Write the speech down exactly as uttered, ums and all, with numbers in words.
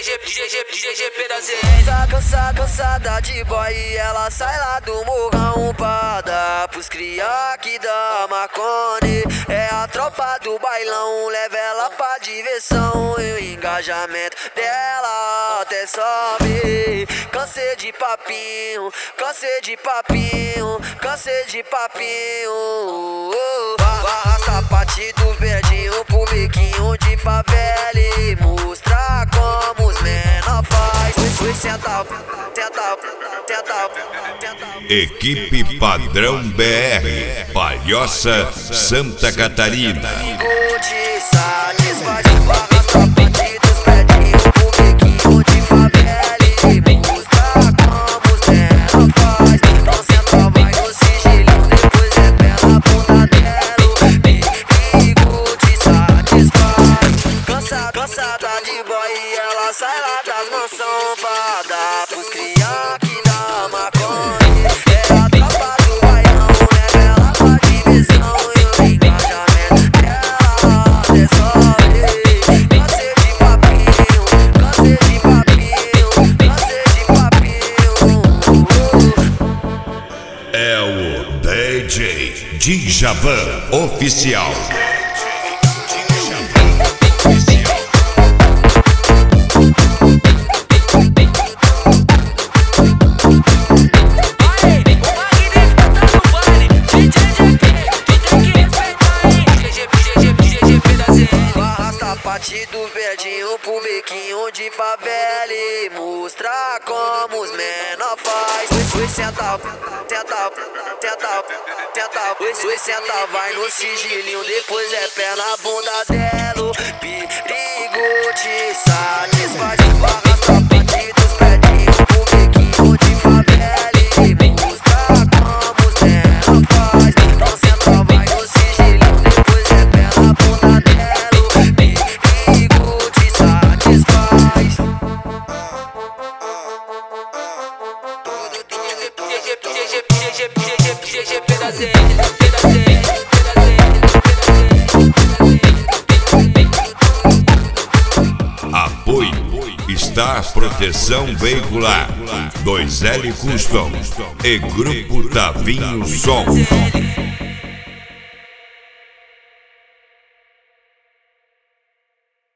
Cansa, cansa, cansada de boy e ela sai lá do morrão pra dar pros cria que dá Marconi. É a tropa do bailão, leva ela pra diversão e o engajamento dela até sobe. Cansei de papinho, cansei de papinho, cansei de papinho. Arrasta a parte dos verdinhos pro biquinho de favela e mostrar como os menor faz. Foi senta, senta, senta, senta. Equipe Padrão B R, Palhoça, Santa Catarina. Te satisfaz, arrasta a parte dos verdinhos pro biquinho de favela e mostrar como os menor faz. Então senta, vai no sigilinho, depois é pé na bunda dela. Perigo te satisfaz. Cansa, cansada de boy e ela sai lá das mansão pra dar pros cria que dá Marconi. É a tropa do bailão, leva ela pra diversão e o engajamento dela até sobe. Cansei de papinho, cansei de papinho, cansei de papinho. É o D J Djavan Oficial. Parte do verdinho pro biquinho de favela e mostrar como os menor faz. Foi senta, senta, senta, senta. Foi senta, vai no sigilinho, depois é pé na bunda dela. Perigo te satisfaz. Arrasta a parte dos verdinhos pro biquinho de favela e mostrar como os menor faz. Então senta, vai no sigilinho, depois é pé na bunda dela. Apoio Star Proteção Veicular, dois L Custom e Grupo Tavinho Som.